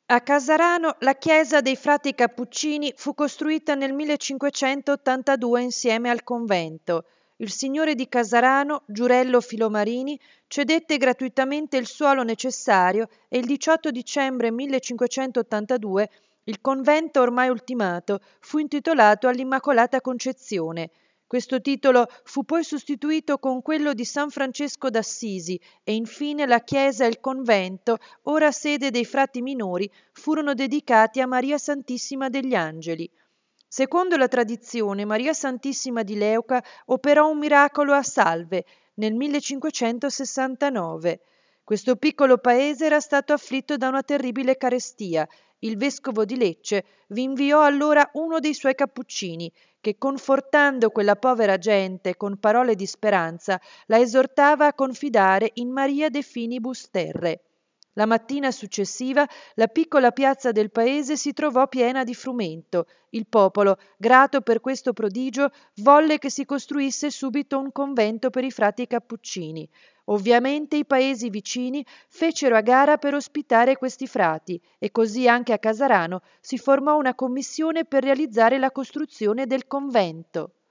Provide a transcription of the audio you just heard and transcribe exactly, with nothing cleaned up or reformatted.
A Casarano la chiesa dei frati Cappuccini fu costruita nel millecinquecentottantadue insieme al convento. Il signore di Casarano, Giurello Filomarini, cedette gratuitamente il suolo necessario e il diciotto dicembre millecinquecentottantadue il convento ormai ultimato fu intitolato all'Immacolata Concezione. Questo titolo fu poi sostituito con quello di San Francesco d'Assisi e infine la chiesa e il convento, ora sede dei frati minori, furono dedicati a Maria Santissima degli Angeli. Secondo la tradizione, Maria Santissima di Leuca operò un miracolo a Salve nel millecinquecentosessantanove. Questo piccolo paese era stato afflitto da una terribile carestia. Il vescovo di Lecce vi inviò allora uno dei suoi cappuccini, che confortando quella povera gente con parole di speranza, la esortava a confidare in Maria de Finibus Terre. La mattina successiva la piccola piazza del paese si trovò piena di frumento. Il popolo, grato per questo prodigio, volle che si costruisse subito un convento per i frati cappuccini. Ovviamente i paesi vicini fecero a gara per ospitare questi frati e così anche a Casarano si formò una commissione per realizzare la costruzione del convento.